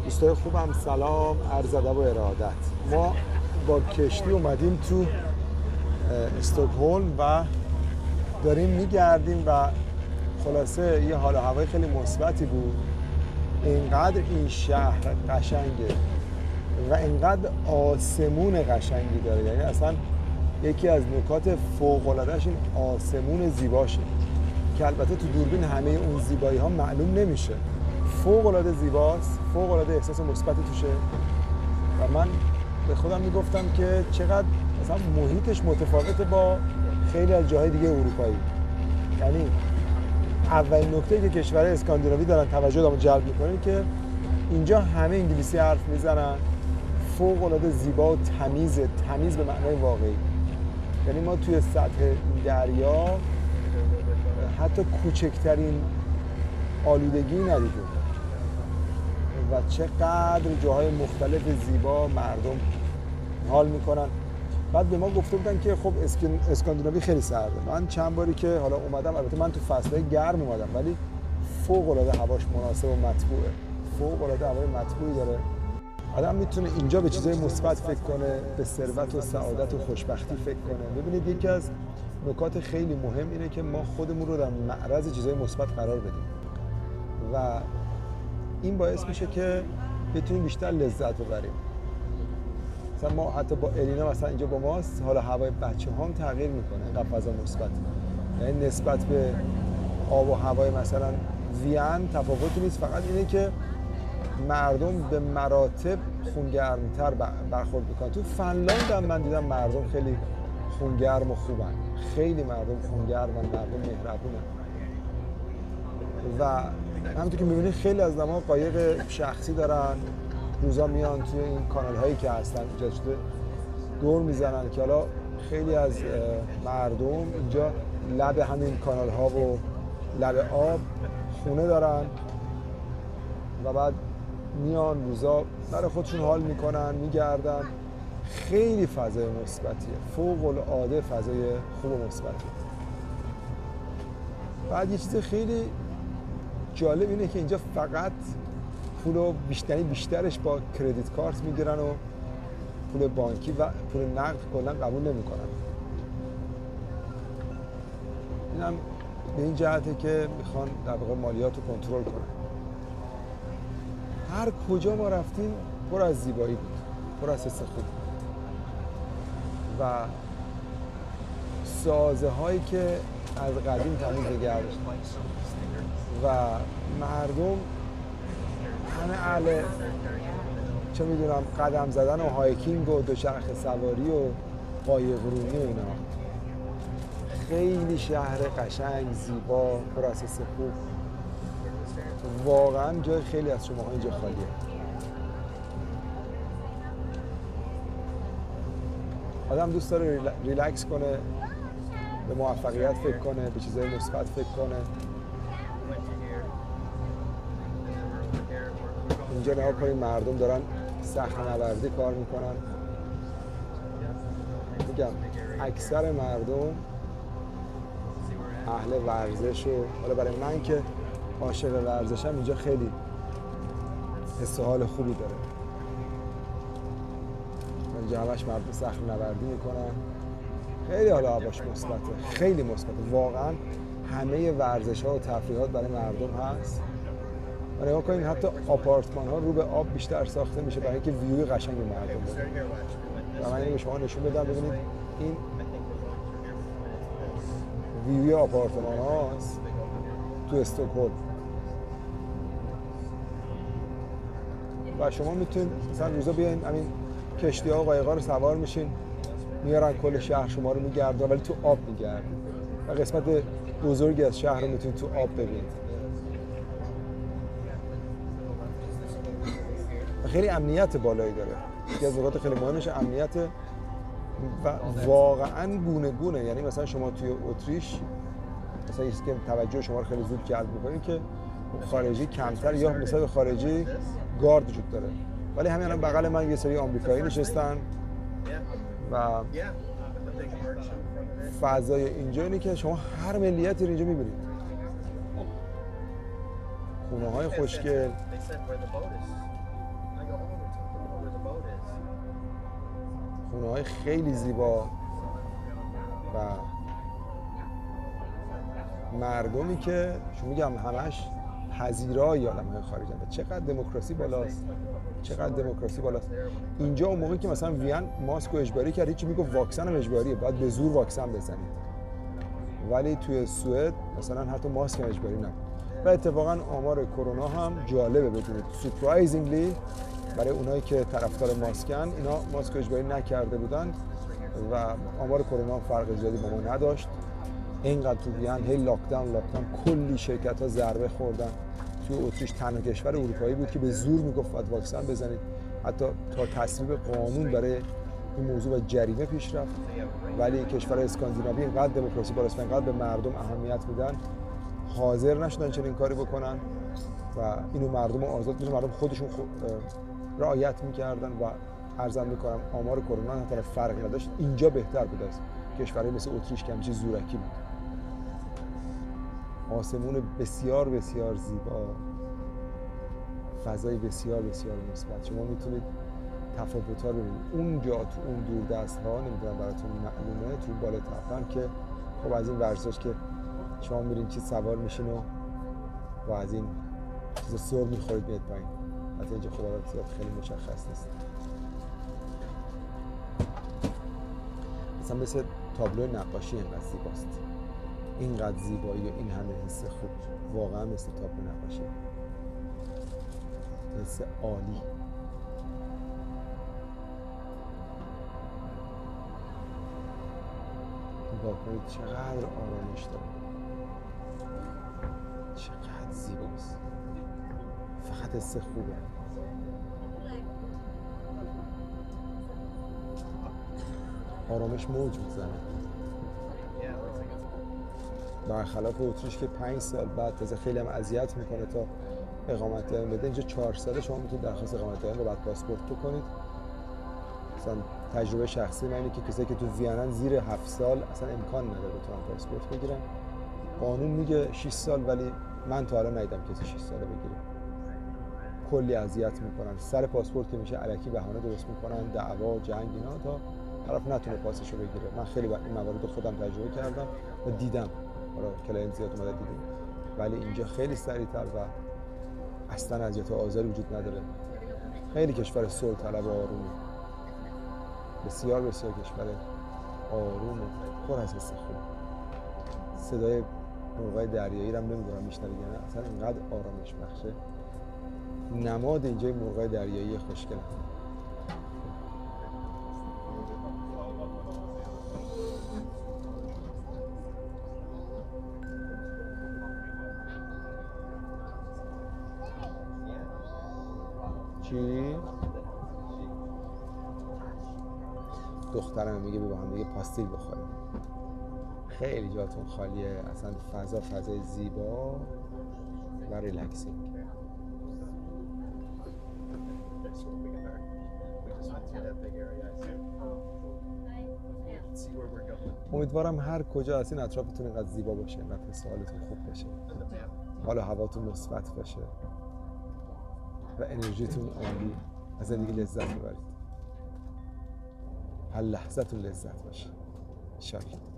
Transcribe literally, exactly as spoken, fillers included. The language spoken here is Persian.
دوستای خوبم سلام، عرض ادب و ارادت. ما با کشتی اومدیم تو استکهلم و داریم میگردیم و خلاصه یه حال و هوای خیلی مثبتی بود. اینقدر این شهر قشنگه و اینقدر آسمون قشنگی داره، یعنی اصلا یکی از نکات فوق‌العاده‌اش این آسمون زیباشه که البته تو دوربین همه اون زیبایی ها معلوم نمیشه. فوق‌العاده زیباست، فوق‌العاده احساس مثبتی توشه و من به خودم میگفتم که چقدر مثلا محیطش متفاوته با خیلی از جاهای دیگه اروپایی. یعنی اولین نکته که کشورهای اسکاندیناوی دارن توجه آدمو جلب میکنه که اینجا همه انگلیسی حرف میزنن، فوق‌العاده زیبا و تمیز، تمیز به معنای واقعی. یعنی ما توی سطح دریا حتی کوچکترین آلودگی ندیدیم و چقدر جاهای مختلف زیبا مردم حال میکنن. بعد به ما گفته بودن که خب اسکاندیناوی خیلی سرده. من چند باری که حالا اومدم، البته من تو فصلهای گرم اومدم، ولی فوق العاده هواش مناسب و مطبوعه، فوق العاده هوای مطبوعی داره. آدم میتونه اینجا به چیزای مثبت فکر کنه، به ثروت و سعادت و خوشبختی فکر کنه. ببینید یکی از نکات خیلی مهم اینه که ما خودمون رو در معرض چیزای مثبت قرار بدیم و این باعث میشه که بتونیم بیشتر لذت ببریم. مثلا ما حتی با الینا مثلا اینجا با ماست، حالا هوای بچه‌هام تغییر میکنه، اینقدر فضا مثبت. یعنی نسبت به آب و هوای مثلا وین تفاوتی نیست، فقط اینه که مردم به مراتب خونگرمتر برخورد میکنن. تو فنلاند هم من دیدم مردم خیلی خونگرم و خوبن، خیلی مردم خونگرمن، مردم مهربونن و همونطور که میبینید خیلی از آدم‌ها قایق شخصی دارن، روزا میان توی این کانال هایی که هستن ایجاد شده دور میزنن که حالا خیلی از مردم اینجا لب همین کانال ها و لب آب خونه دارن و بعد میان روزا برای خودشون حال میکنن، میگردن. خیلی فضای مثبتیه، فوق العاده فضای خوب و مثبتیه. بعد یه چیز خیلی جالب اینه که اینجا فقط پول بیشتری بیشترش با کردیت کارت میگیرن و پول بانکی و پول نقد کلا قبول نمیکنن. اینم به این جهته که میخوان در واقع مالیات رو کنترل کنن. هر کجا ما رفتیم پر از زیبایی بود، پر از حس خوب و سازه هایی که از قدیم تمیز نگه داشتن و مردم همه اهل چه میدونم قدم زدن و هایکینگ و دوچرخه سواری و قایقرونی و اینا. خیلی شهر قشنگ، زیبا، پر از حس خوب. واقعا جای خیلی از شماها اینجا خالیه. آدم دوست داره ریلکس کنه، به موفقیت فکر کنه، به چیزهای مثبت فکر کنه. اینجا نگاه کنید مردم دارن صخره‌نوردی کار میکنن. میگم اکثر مردم اهل ورزش و حالا برای من که عاشق ورزشم اینجا خیلی حس و حال خوبی داره. اینجا همش مردم صخره‌نوردی میکنن. خیلی حالا هواش مثبته، خیلی مثبته. واقعا همه ورزش‌ها و تفریحات برای مردم هست. و نگاه کنید حتی آپارتمان ها رو به آب بیشتر ساخته میشه برای اینکه ویوی قشنگ مردم داره. و من اینو به شما نشون بدم. ببینید این ویوی آپارتمان هاست تو استکهلم و شما میتونید مثلا روزا بیاین همین کشتی ها و قایق‌ها رو سوار میشین، میارن کل شهر شما رو میگردن، ولی تو آب میگردن و قسمت بزرگی از شهر رو میتونید تو آب ببینید. خیلی امنیت بالایی داره. یکی از نکات خیلی مهمش امنیت و واقعا گونه گونه. یعنی مثلا شما توی اتریش مثلا چیزی که توجه شما رو خیلی زود جلب می‌کنه که خارجی کمتر یا نسبت به خارجی گارد وجود داره، ولی همین الان بغل من یه سری آمریکایی نشستن و فضای اینجا اینه که شما هر ملیتی رو اینجا می‌بینید. خونه‌های خوشگل، خونه های خیلی زیبا و مردمی که شما میگم همش پذیرای آدم‌های خارجی هستند. چقدر دموکراسی بالاست، چقدر دموکراسی بالاست. اینجا اون موقعی که مثلا وین ماسک رو اجباری کرد، هیچی میگفت واکسن هم اجباریه، باید به زور واکسن بزنید. ولی توی سوئد مثلا حتی ماسک هم اجباری نبود. و اتفاقا آمار کرونا هم جالبه بدونید، سورپرایزینگلی برای اونایی که طرفدار ماسکن، اینا ماسک اجباری نکرده بودن و آمار کرونا فرق زیادی با ما نداشت. اینقدر تو وین هی لاکداون لاکداون کلی شرکت ها ضربه خوردن. توی اتریش تنها کشور اروپایی بود که به زور میگفت باید واکسن بزنید، حتی تا تصویب قانون برای این موضوع و جریمه پیش رفت. ولی کشور اسکاندیناوی اینقدر دموکراسی بالاست، اینقدر به مردم اهمیت میدن، حاضر نشدن چنین کاری بکنن و اینو مردم آزاد می‌ذارن، مردم خودشون خود رعایت میکردن و عرضم میکنم آمار کرونا حتی فرق نداشت. اینجا بهتر بود از کشورهای مثل اتریش که همچین زورکی بود. آسمون بسیار بسیار زیبا، فضای بسیار بسیار مثبت. شما میتونید تفاوت‌ها رو ببینید. اونجا تو اون دوردست‌ها نمیدونم براتون معلومه، تو بالا تپه‌ام که خب از این ورزش که شما میرین چی سوار میشین و و از این چیزا سر میخورید میاد پایین. حتی اینجا خدا را زیاد خیلی مشخص نیست. مثلا مثل تابلو نقاشی اینقدر زیباست، اینقدر زیبایی و این همه حس خوب، واقعا مثل تابلو نقاشی، حس عالی. نگاه کنید چقدر آرامش داره، چقدر زیباست، فقط حس خوبه. آرامش موج میزنه، برخلاف اتریش که پنج سال بعد تازه خیلی هم اذیت میکنه تا اقامت دائم بده. اینجا چهار ساله شما میتونید درخواست اقامت دائم رو بعد پاسپورت بکنید. مثلا تجربه شخصی من اینه که کسایی که تو وینن زیر هفت سال اصلا امکان نداره بتونن پاسپورت بگیرن. قانون میگه شش سال، ولی من تا الان ندیدم کسی شش ساله بگیره. کلی اذیت میکنن سر پاسپورت که میشه الکی بهانه درست میکنن، دعوا، جنگ، اینا تا طرف نتونه پاسشو بگیره. من خیلی این موارد خودم تجربه کردم و دیدم، حالا کلاینت زیاد اومده دیدیم، ولی اینجا خیلی سریعتر و اصلا اذیت و آزاری وجود نداره. خیلی کشور صلح طلب و آرومه، بسیار بسیار کشور آروم و پر از حس خوب. صدای مرغای دریایی رو هم نمیدونم میشنوید یا نه، اصلا اینقدر آرامش بخشه. نماد اینجای مرغای دریایی خوشگله. چی؟ دخترم میگه بیا با هم دیگه پاستیل بخوریم. خیلی جاتون خالیه، اصلا فضا فضای زیبا و ریلکسینگ. امیدوارم هر کجا هستین اطرافتون اینقدر زیبا باشه، اینقدر حس حالتون خوب باشه، حال و هواتون مثبت باشه و انرژیتون عالی، از زندگی لذت ببرید، هر لحظه‌تون لذت باشه. ان شاء الله.